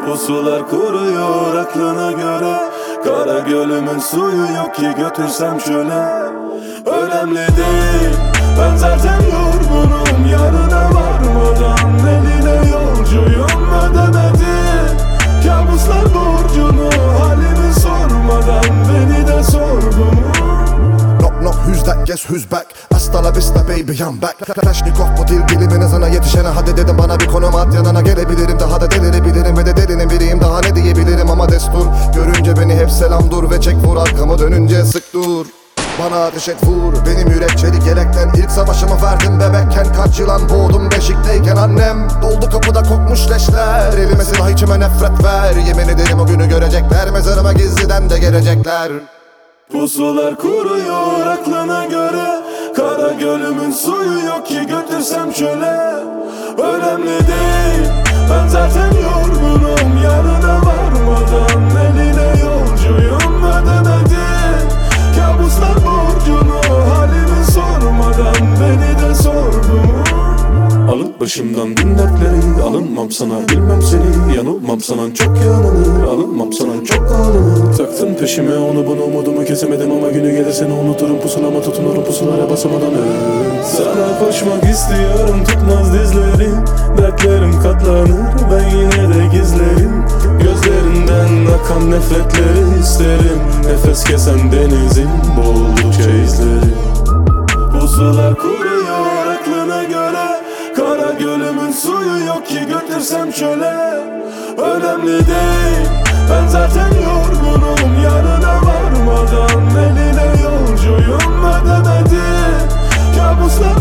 Pusular kuruyor aklına göre. Kara gölümün suyu yok ki götürsem çöle. Önemli değil, ben zaten yorgunum. Yarına varmadan eline yolcuyum. Ödemedi kabuslar borcunu, halimi sormadan beni de sordu mu? Knock knock, who's that? Guess who's back? Hasta la vista baby, I'm back. Kalashnikov bu dil dilimin hızına yetişene. Hadi dedim bana bir konum at, yanına gelebilirim. Daha da delirebilirim ve de delinin biriyim. Daha ne diyebilirim ama destur. Görünce beni hep selam dur ve çek vur. Arkamı dönünce sık dur. Bana ateş et vur. Benim yürek çelik yelekten. İlk savaşımı verdim bebekken. Kaç yılan boğdum beşikteyken. Annem doldu kapıda kokmuş leşler. Elime silah, içime nefret ver. Yemin ederim o günü görecekler. Mezarıma gizliden de gelecekler. Pusular kuruyor aklına göre. Kara gölümün suyu yok ki götürsem çöle. Önemli değil, ben zaten yorgunum. Yarına varmadan eline yolcuyum. Ödemedi kabuslar borcunu, halimi sormadan beni de sordu mu? Alıp başımdan bin dertleri, alınmam sana, bilmem seni. Yanılmam sana, çok yanılır, alınmam sana, çok alınır. Taktım peşime onu bunu, umudumu kesemedim ama günü gelir seni unuturum. Pusulama tutunurum, pusulara basamadan sana koşmak istiyorum, tutmaz dizlerim. Dertlerim katlanır, ben yine de gizlerim. Gözlerinden akan nefretleri isterim. Nefes kesen denizin boğuldukça izlerim. Pusular kuruyor aklına göre. Kara gölümün suyu yok ki götürsem çöle. Önemli değil, ben zaten yorgunum. Yarına varmadan eline yolcuyum. Ödemedi kabuslar